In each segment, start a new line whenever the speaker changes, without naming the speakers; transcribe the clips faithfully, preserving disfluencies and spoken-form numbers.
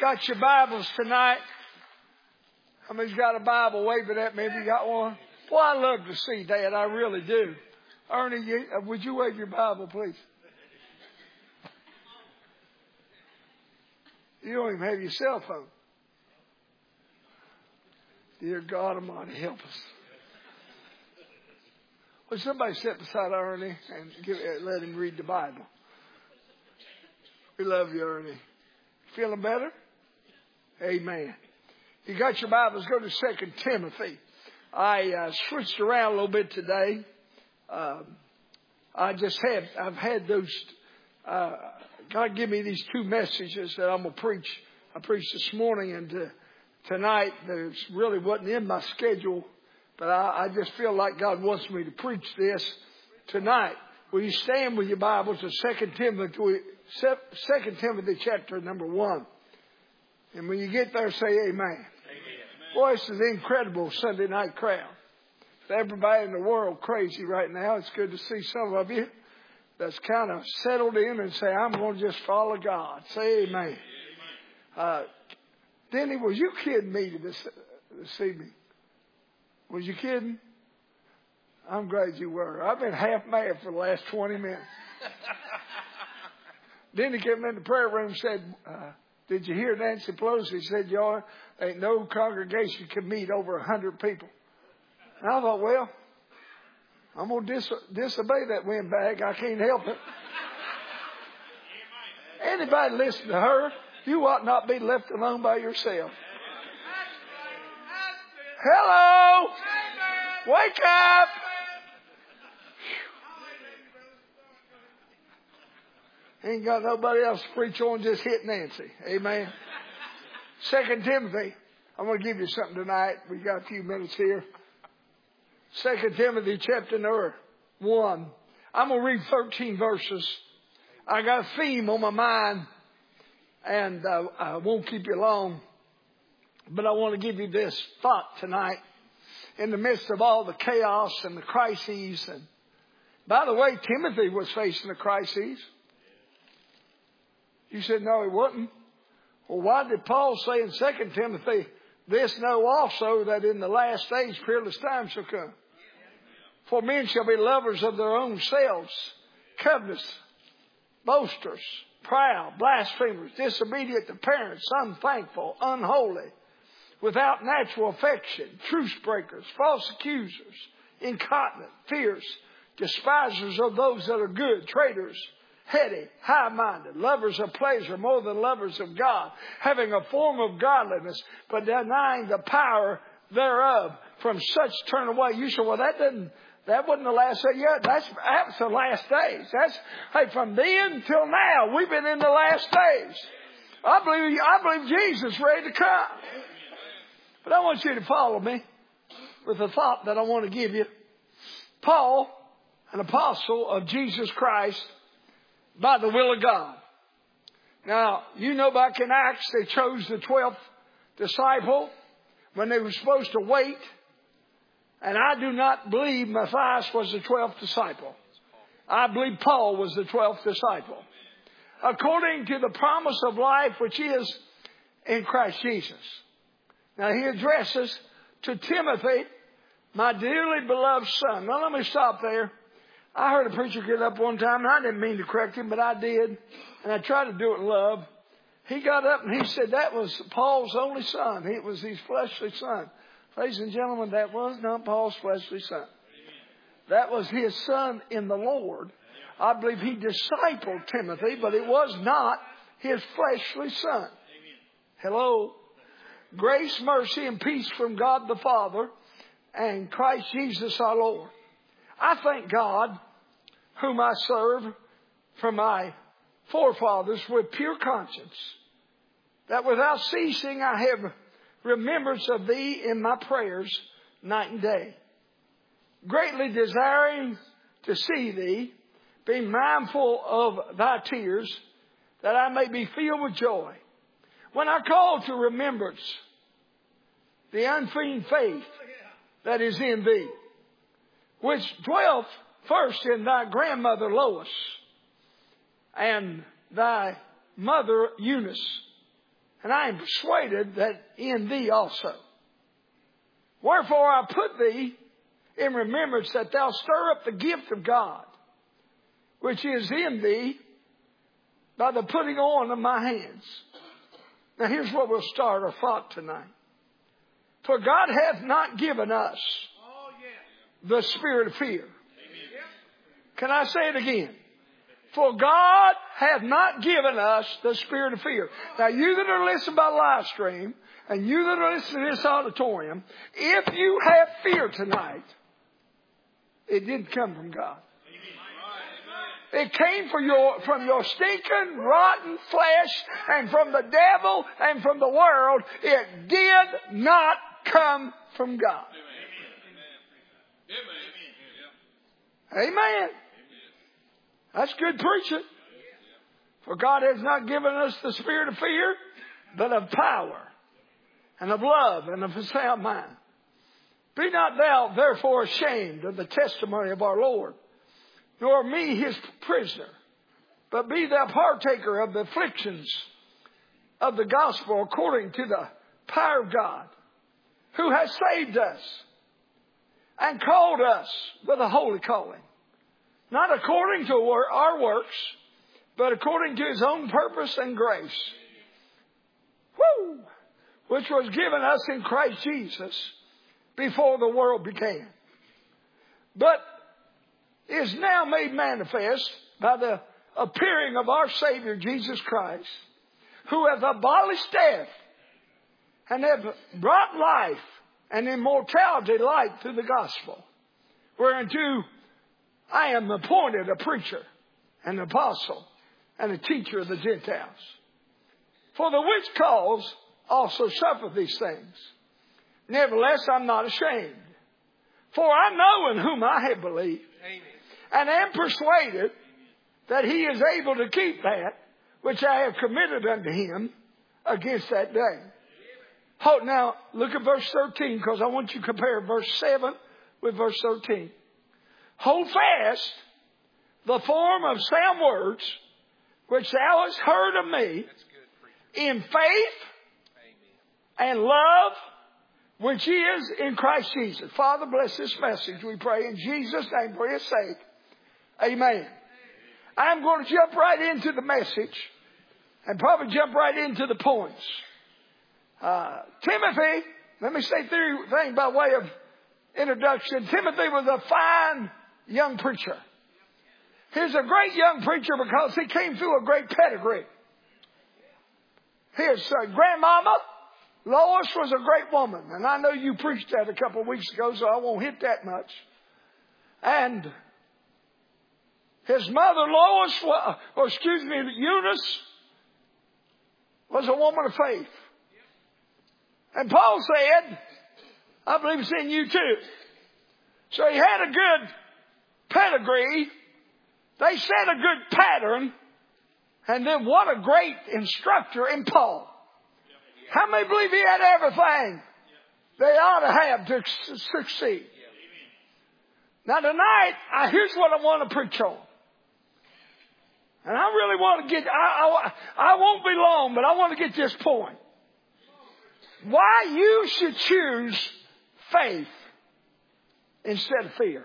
Got your Bibles tonight? How many's got a Bible? Wave it at me if you got one. Well, I love to see that. I really do. Ernie, you, uh, would you wave your Bible, please? You don't even have your cell phone. Dear God Almighty, help us. Well, somebody sit beside Ernie and give, let him read the Bible. We love you, Ernie. Feeling better? Amen. You got your Bibles, go to Second Timothy. I uh, switched around a little bit today. Um, I just have, I've had those, uh, God give me these two messages that I'm going to preach. I preached this morning and uh, tonight. There's really wasn't in my schedule, but I, I just feel like God wants me to preach this tonight. Will you stand with your Bibles to Second Timothy, Second Timothy chapter number one. And when you get there, say amen. Amen. Boy, this is an incredible Sunday night crowd. Everybody in the world crazy right now. It's good to see some of you that's kind of settled in and say, I'm going to just follow God. Say amen. Amen. Uh, Denny, was you kidding me this, this evening? Was you kidding? I'm glad you were. I've been half mad for the last twenty minutes. Then he came in the prayer room and said, uh, did you hear Nancy Pelosi said, y'all, ain't no congregation can meet over a hundred people. And I thought, well, I'm going to dis- disobey that windbag. I can't help it. Anybody listen to her, you ought not be left alone by yourself. Hello! Wake up! Ain't got nobody else to preach on, just hit Nancy. Amen. Second Timothy. I'm going to give you something tonight. We got a few minutes here. Second Timothy chapter number one. I'm going to read thirteen verses. I got a theme on my mind, and uh, I won't keep you long. But I want to give you this thought tonight. In the midst of all the chaos and the crises. And by the way, Timothy was facing a crisis. You said, no, he wasn't. Well, why did Paul say in Second Timothy, this know also that in the last days peerless times shall come? For men shall be lovers of their own selves, covetous, boasters, proud, blasphemers, disobedient to parents, unthankful, unholy, without natural affection, truce breakers, false accusers, incontinent, fierce, despisers of those that are good, traitors, heady, high-minded, lovers of pleasure more than lovers of God, having a form of godliness, but denying the power thereof. From such turn away. You say, well, that didn't, that wasn't the last day. Yeah, that's, that's the last days. That's, hey, from then till now, we've been in the last days. I believe, I believe Jesus is ready to come. But I want you to follow me with a thought that I want to give you. Paul, an apostle of Jesus Christ, by the will of God. Now, you know back in Acts, they chose the twelfth disciple when they were supposed to wait. And I do not believe Matthias was the twelfth disciple. I believe Paul was the twelfth disciple. According to the promise of life which is in Christ Jesus. Now, he addresses to Timothy, my dearly beloved son. Now, let me stop there. I heard a preacher get up one time, and I didn't mean to correct him, but I did. And I tried to do it in love. He got up and he said that was Paul's only son. It was his fleshly son. Ladies and gentlemen, that was not Paul's fleshly son. That was his son in the Lord. I believe he discipled Timothy, but it was not his fleshly son. Hello? Grace, mercy, and peace from God the Father and Christ Jesus our Lord. I thank God, whom I serve from my forefathers with pure conscience, that without ceasing I have remembrance of thee in my prayers night and day, greatly desiring to see thee, being mindful of thy tears, that I may be filled with joy. When I call to remembrance the unfeigned faith that is in thee, which dwelt first in thy grandmother Lois and thy mother Eunice, And I am persuaded that in thee also. Wherefore I put thee in remembrance that thou stir up the gift of God, which is in thee by the putting on of my hands. Now here's what we'll start our thought tonight. For God hath not given us the spirit of fear. Can I say it again? For God hath not given us the spirit of fear. Now you that are listening by live stream, and you that are listening to this auditorium, if you have fear tonight, it didn't come from God. It came from your, from your stinking, rotten flesh and from the devil and from the world. It did not come from God. Amen. That's good preaching. For God has not given us the spirit of fear, but of power and of love and of a sound mind. Be not thou therefore ashamed of the testimony of our Lord, nor me his prisoner, but be thou partaker of the afflictions of the gospel according to the power of God, who has saved us and called us with a holy calling, not according to our works, but according to his own purpose and grace, Woo! which was given us in Christ Jesus before the world began, but is now made manifest by the appearing of our Savior Jesus Christ, who hath abolished death and hath brought life and immortality light through the gospel, whereunto I am appointed a preacher, an apostle, and a teacher of the Gentiles. For the which cause also suffer these things. Nevertheless, I'm not ashamed. For I know in whom I have believed. Amen. And am persuaded that he is able to keep that which I have committed unto him against that day. Oh, now, look at verse thirteen, because I want you to compare verse seven with verse thirteen. Hold fast the form of sound words which thou hast heard of me in faith and love which is in Christ Jesus. Father, bless this message, we pray in Jesus' name for his sake. Amen. I'm going to jump right into the message and probably jump right into the points. Uh, Timothy, let me say three things by way of introduction. Timothy was a fine young preacher. He's a great young preacher because he came through a great pedigree. His uh, grandmama, Lois, was a great woman. And I know you preached that a couple of weeks ago, so I won't hit that much. And his mother, Lois, or excuse me, Eunice, was a woman of faith. And Paul said, I believe it's in you too. So he had a good pedigree. They set a good pattern. And then what a great instructor in Paul. How many believe he had everything they ought to have to succeed? Now tonight, I, here's what I want to preach on. And I really want to get, I, I, I won't be long, but I want to get this point. Why you should choose faith instead of fear.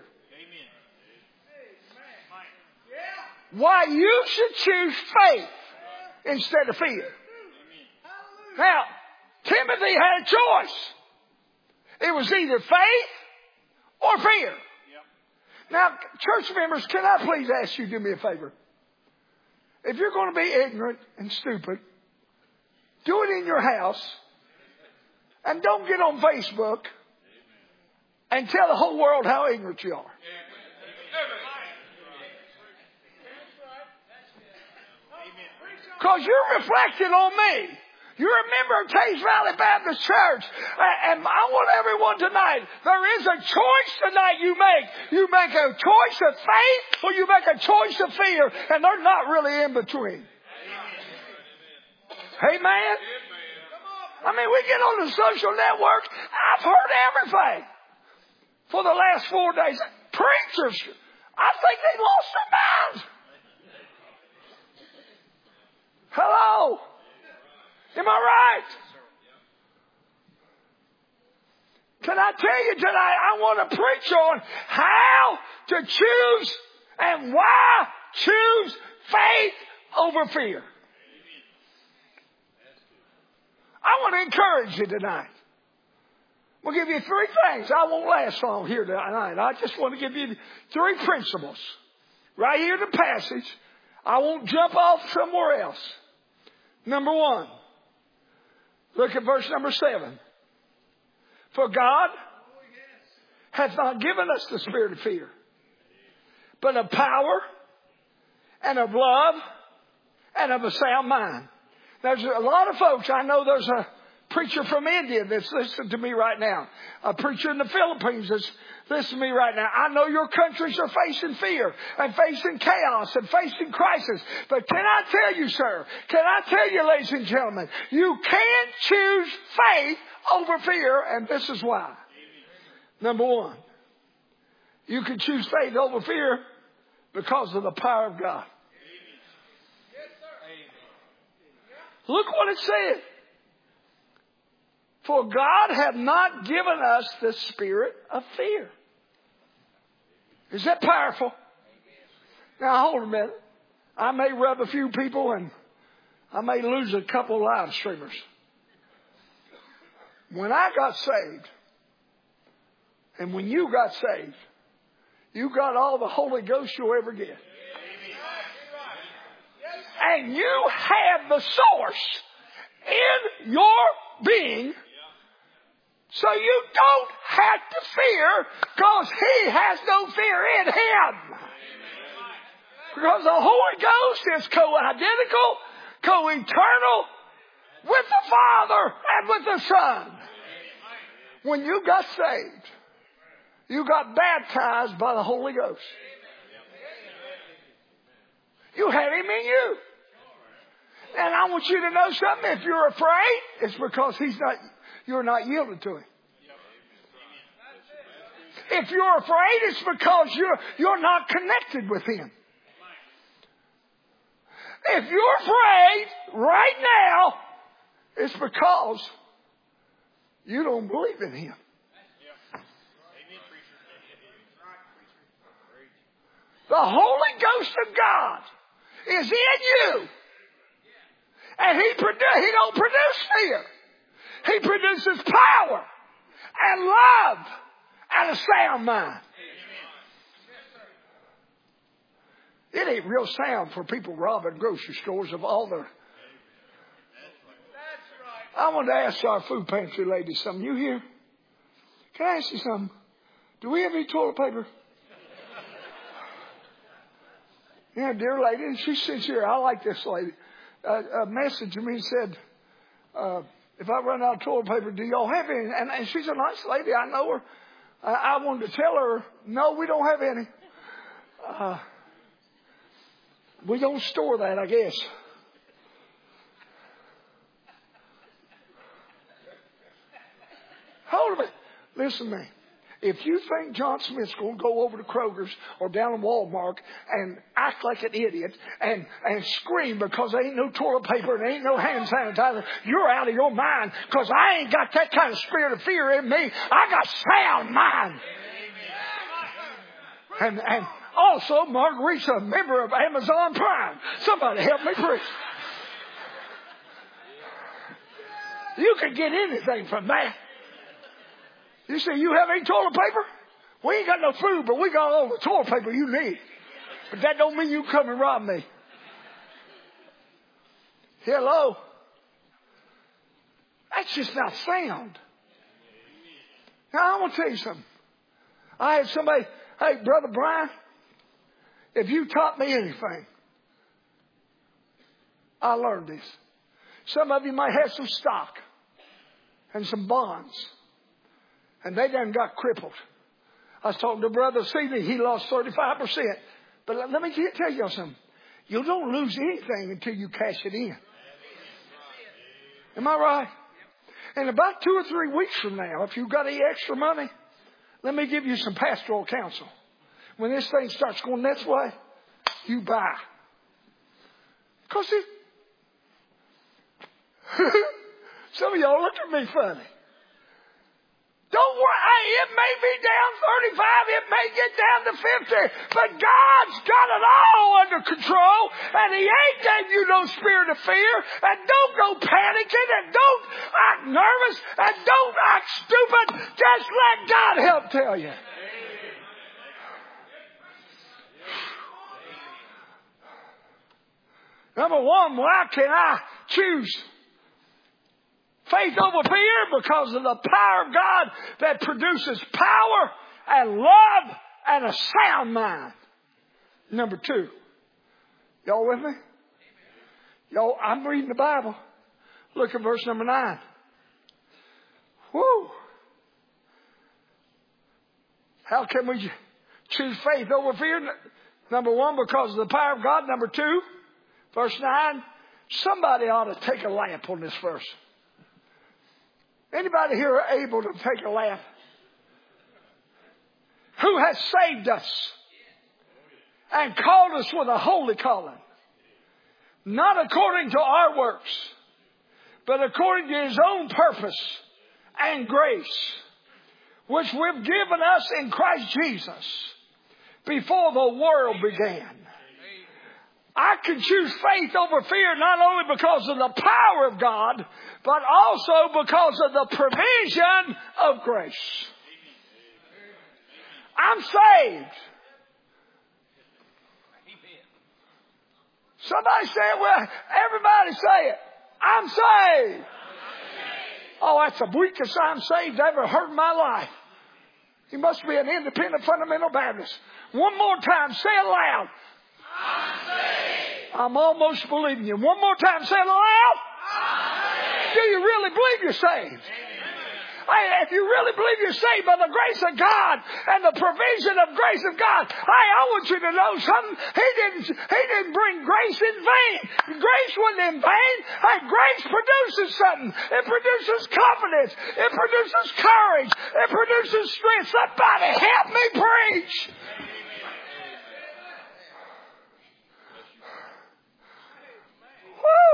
Why you should choose faith instead of fear. Now, Timothy had a choice. It was either faith or fear. Now, church members, can I please ask you to do me a favor? If you're going to be ignorant and stupid, do it in your house. And don't get on Facebook and tell the whole world how ignorant you are. Because you're reflecting on me. You're a member of Taze Valley Baptist Church. And I want everyone tonight, there is a choice tonight you make. You make a choice of faith or you make a choice of fear. And they're not really in between. Amen? I mean, we get on the social network. I've heard everything for the last four days. Preachers, I think they lost their minds. Hello. Am I right? Can I tell you tonight, I want to preach on how to choose and why choose faith over fear. I want to encourage you tonight. We'll give you three things. I won't last long here tonight. I just want to give you three principles. Right here in the passage. I won't jump off somewhere else. Number one. Look at verse number seven. For God hath not given us the spirit of fear, but of power and of love and of a sound mind. There's a lot of folks. I know there's a preacher from India that's listening to me right now. A preacher in the Philippines that's listening to me right now. I know your countries are facing fear and facing chaos and facing crisis. But can I tell you, sir, can I tell you, ladies and gentlemen, you can choose faith over fear, and this is why. Number one, you can choose faith over fear because of the power of God. Look what it said. For God hath not given us the spirit of fear. Is that powerful? Now hold a minute. I may rub a few people and I may lose a couple live streamers. When I got saved, and when you got saved, you got all the Holy Ghost you'll ever get. And you have the source in your being, so you don't have to fear, because He has no fear in Him. Because the Holy Ghost is co-identical, co-eternal with the Father and with the Son. When you got saved, you got baptized by the Holy Ghost. You had Him in you. And I want you to know something. If you're afraid, it's because He's not, you're not yielded to Him. If you're afraid, it's because you're, you're not connected with Him. If you're afraid right now, it's because you don't believe in Him. The Holy Ghost of God is in you. And He, produ- he don't produce fear. He produces power and love and a sound mind. It ain't real sound for people robbing grocery stores of all their... I want to ask our food pantry ladies something. You here? Can I ask you something? Do we have any toilet paper? Yeah, dear lady, and she sits here. I like this lady. Uh, a message to me said, uh, if I run out of toilet paper, do y'all have any? And, and she's a nice lady. I know her. I, I wanted to tell her, no, we don't have any. Uh, we don't store that, I guess. Hold a minute. Listen to me. If you think John Smith's going to go over to Kroger's or down to Walmart and act like an idiot and, and scream because there ain't no toilet paper and there ain't no hand sanitizer, you're out of your mind, because I ain't got that kind of spirit of fear in me. I got sound mind. And, and also, Marguerite's a member of Amazon Prime. Somebody help me preach. You can get anything from that. You say, you have any toilet paper? We ain't got no food, but we got all the toilet paper you need. But that don't mean you come and rob me. Hello? That's just not sound. Now, I want to tell you something. I had somebody, hey, Brother Brian, if you taught me anything, I learned this. Some of you might have some stock and some bonds. And they done got crippled. I was talking to Brother Seeley. He lost thirty-five percent. But let me tell you something. You don't lose anything until you cash it in. Am I right? And about two or three weeks from now, if you've got any extra money, let me give you some pastoral counsel. When this thing starts going this way, you buy. Because it... Some of y'all look at me funny. Don't worry. Hey, it may be down thirty-five. It may get down to fifty. But God's got it all under control. And He ain't gave you no spirit of fear. And don't go panicking. And don't act nervous. And don't act stupid. Just let God help tell you. Number one, why can I choose faith over fear? Because of the power of God that produces power and love and a sound mind. Number two. Y'all with me? Y'all, I'm reading the Bible. Look at verse number nine. Woo. How can we choose faith over fear? Number one, because of the power of God. Number two, verse nine, somebody ought to take a lamp on this verse. Anybody here able to take a lamp? Who has saved us and called us with a holy calling, not according to our works, but according to His own purpose and grace, which we've given us in Christ Jesus before the world began. I can choose faith over fear not only because of the power of God, but also because of the provision of grace. I'm saved. Somebody say it. Well, everybody say it. I'm saved. Oh, that's the weakest I'm saved I ever heard in my life. You must be an independent fundamental Baptist. One more time. Say it loud. I'm saved. I'm almost believing you. One more time. Say it loud. I'm saved. Do you really believe you're saved? Hey, if you really believe you're saved by the grace of God and the provision of grace of God, hey, I want you to know something. He didn't, he didn't bring grace in vain. Grace wasn't in vain. Hey, grace produces something. It produces confidence. It produces courage. It produces strength. Somebody help me preach. Woo!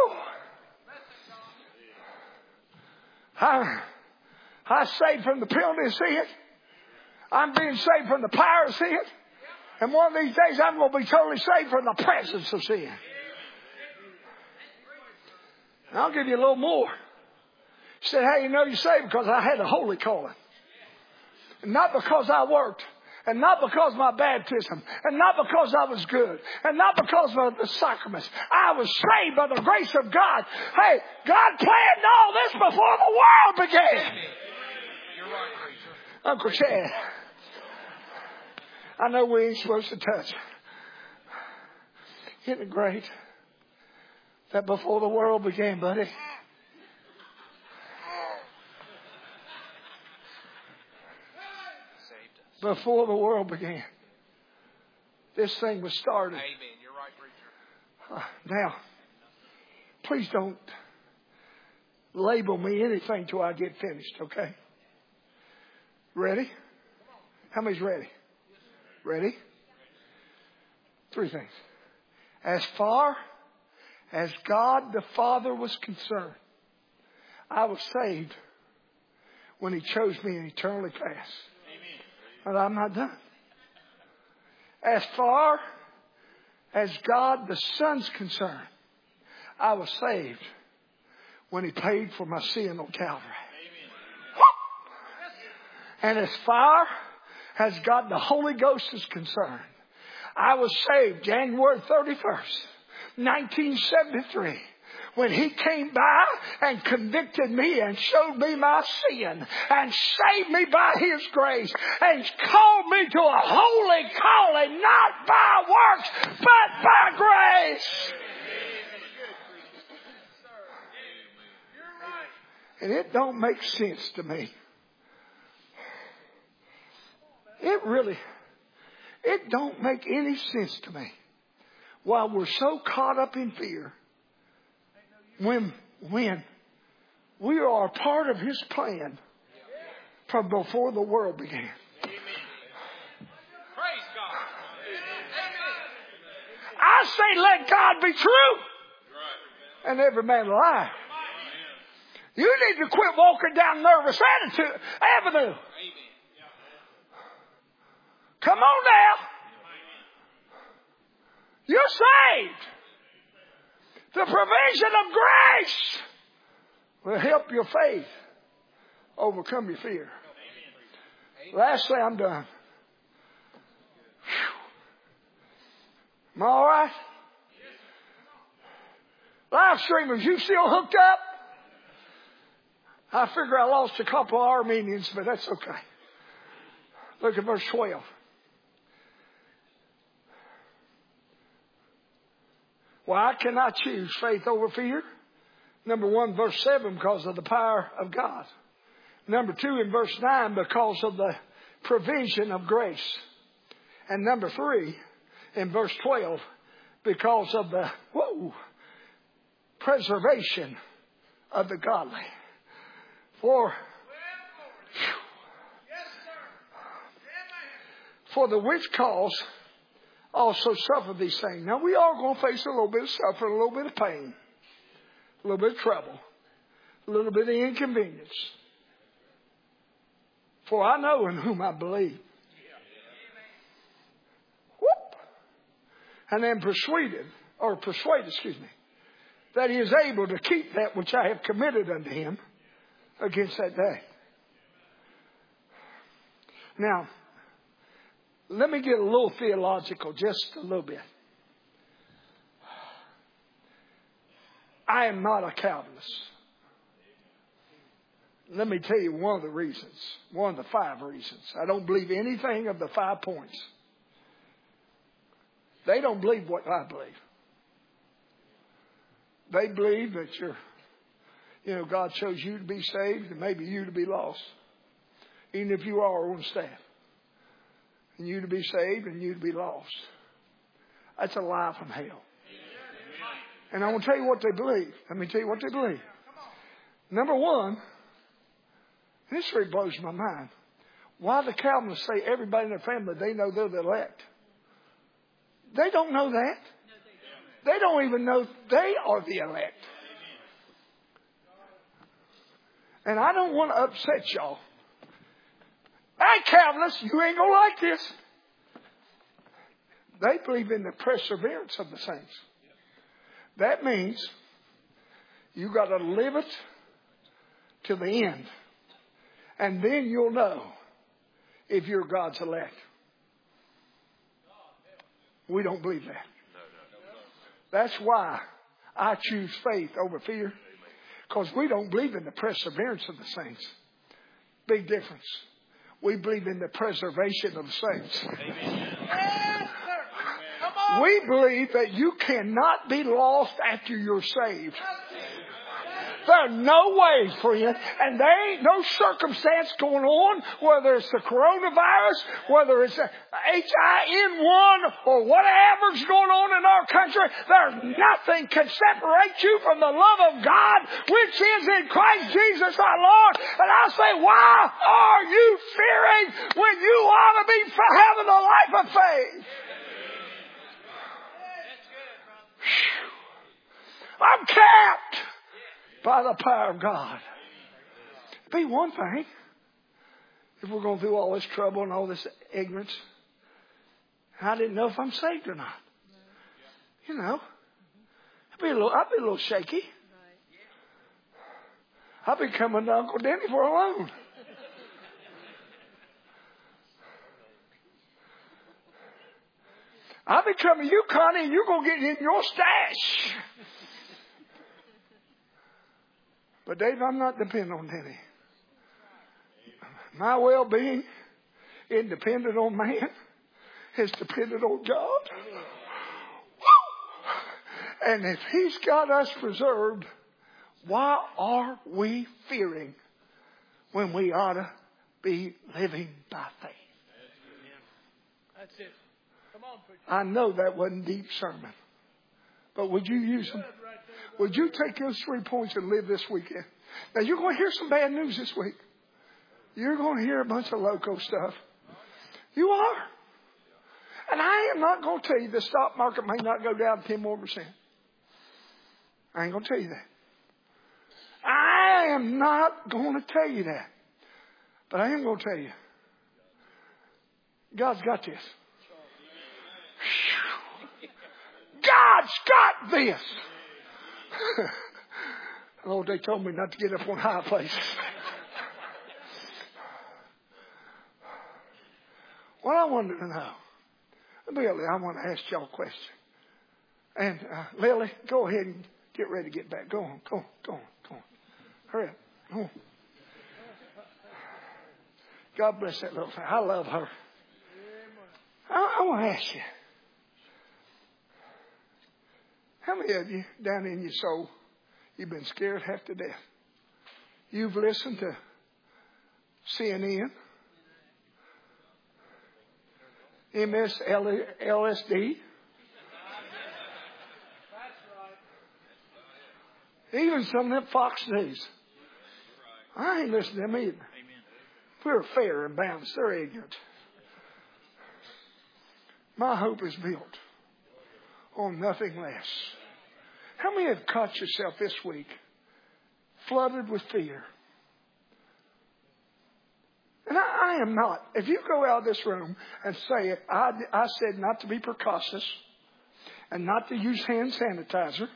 I, I'm saved from the penalty of sin. I'm being saved from the power of sin. And one of these days I'm going to be totally saved from the presence of sin. And I'll give you a little more. He said, how you know you're saved? Because I had a holy calling. And not because I worked. And not because of my baptism. And not because I was good. And not because of the sacraments. I was saved by the grace of God. Hey, God planned all this before the world began. Uncle Chad, I know we ain't supposed to touch. Isn't it great that before the world began, buddy, before the world began, this thing was started.
Amen. You're right, preacher.
Uh, now, please don't label me anything till I get finished, okay? Ready? How many's ready? Ready? Three things. As far as God the Father was concerned, I was saved when He chose me in eternally past. But I'm not done. As far as God the Son's concerned, I was saved when He paid for my sin on Calvary. And as far as God the Holy Ghost is concerned, I was saved January thirty-first, nineteen seventy-three. When He came by and convicted me and showed me my sin and saved me by His grace and called me to a holy calling, not by works, but by grace. And it don't make sense to me. It really, it don't make any sense to me. While we're so caught up in fear, when, when we are a part of His plan from before the world began.
Amen. Praise God.
I say let God be true and every man a lie. You need to quit walking down nervous attitude, avenue. Come on now. You're saved. The provision of grace will help your faith overcome your fear. Lastly, I'm done. Am I all right? Live streamers, you still hooked up? I figure I lost a couple of Armenians, but that's okay. Look at verse twelve. Why can I choose faith over fear? Number one, verse seven, because of the power of God. Number two, in verse nine, because of the provision of grace. And number three, in verse twelve, because of the whoa, preservation of the godly. For, for the which cause also suffer these things. Now we are going to face a little bit of suffering, a little bit of pain, a little bit of trouble, a little bit of inconvenience. For I know in whom I believe. Whoop. And am persuaded, or persuaded, excuse me, that he is able to keep that which I have committed unto him against that day. Now, let me get a little theological, just a little bit. I am not a Calvinist. Let me tell you one of the reasons, one of the five reasons. I don't believe anything of the five points. They don't believe what I believe. They believe that you're, you know, God chose you to be saved and maybe you to be lost. Even if you are on staff. And you to be saved and you to be lost. That's a lie from hell. And I want to tell you what they believe. Let me tell you what they believe. Number one, this really blows my mind. Why the Calvinists say everybody in their family, they know they're the elect. They don't know that. They don't even know they are the elect. And I don't want to upset y'all. Hey, Calvinists, you ain't going to like this. They believe in the perseverance of the saints. That means you got to live it to the end. And then you'll know if you're God's elect. We don't believe that. That's why I choose faith over fear. Because we don't believe in the perseverance of the saints. Big difference. We believe in the preservation of the saints.
Amen.
We believe that you cannot be lost after you're saved. There's no way, friend. And there ain't no circumstance going on, whether it's the coronavirus, whether it's H I N one, or whatever's going on in our country. There's nothing can separate you from the love of God, which is in Christ Jesus our Lord. And I say, why are you fearing when you ought to be having a life of faith? I'm capped by the power of God. It'd be one thing if we're going through all this trouble and all this ignorance. I didn't know if I'm saved or not. You know, I'd be a little, I'd be a little shaky. I'd be coming to Uncle Denny for a loan. I'll be coming to you, Connie, and you're going to get in your stash. But Dave, I'm not dependent on Denny. My well-being isn't dependent on man. It's dependent on God. And if He's got us preserved, why are we fearing when we ought to be living by faith?
That's it. Come on, preacher.
I know that wasn't deep sermon. But would you use them? Would you take those three points and live this weekend? Now, you're going to hear some bad news this week. You're going to hear a bunch of loco stuff. You are. And I am not going to tell you the stock market may not go down ten more percent. I ain't going to tell you that. I I am not going to tell you that. But I am going to tell you. God's got this. God's got this. Oh, they told me not to get up on high places. What I wanted to know, Billy, I want to ask y'all a question. And uh, Lily, go ahead and get ready to get back. Go on, go on, go on, go on. Hurry up. Go on. God bless that little thing. I love her. I, I want to ask you, how many of you down in your soul, you've been scared half to death? You've listened to C N N, M S L S D, even some of them Fox News. I ain't listening to them either. We're fair and balanced. They're ignorant. My hope is built on nothing less. How many have caught yourself this week flooded with fear? And I, I am not. If you go out of this room and say it, I, I said not to be precautious and not to use hand sanitizer.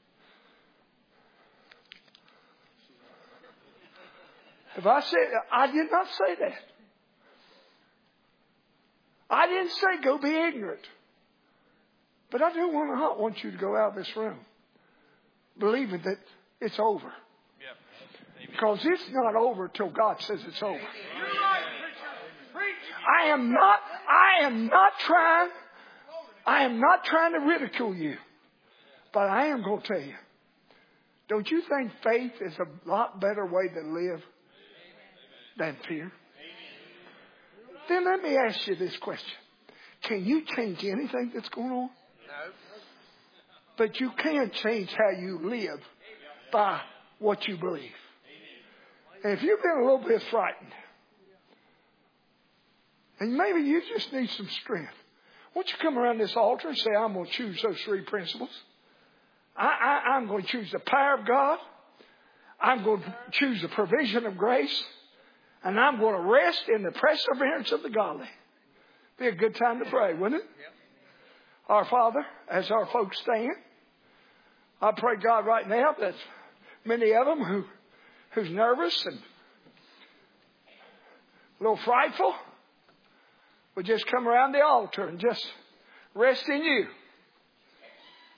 If I said, I did not say that. I didn't say go be ignorant. But I do want to not want you to go out of this room believing that it's over. Yep. Because it's not over till God says it's over. I am not, I am not trying, I am not trying to ridicule you. But I am going to tell you, don't you think faith is a lot better way to live than fear? Then let me ask you this question. Can you change anything that's going on? No. But you can change how you live by what you believe. And if you've been a little bit frightened, and maybe you just need some strength, won't you come around this altar and say, I'm going to choose those three principles. I, I, I'm going to choose the power of God. I'm going to choose the provision of grace. And I'm going to rest in the perseverance of the godly. Be a good time to pray, wouldn't it? Yep. Our Father, as our folks stand, I pray, God, right now that many of them who, who's nervous and a little frightful would just come around the altar and just rest in you.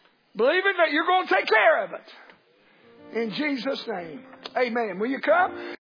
Believing that you're going to take care of it. In Jesus' name, amen. Will you come?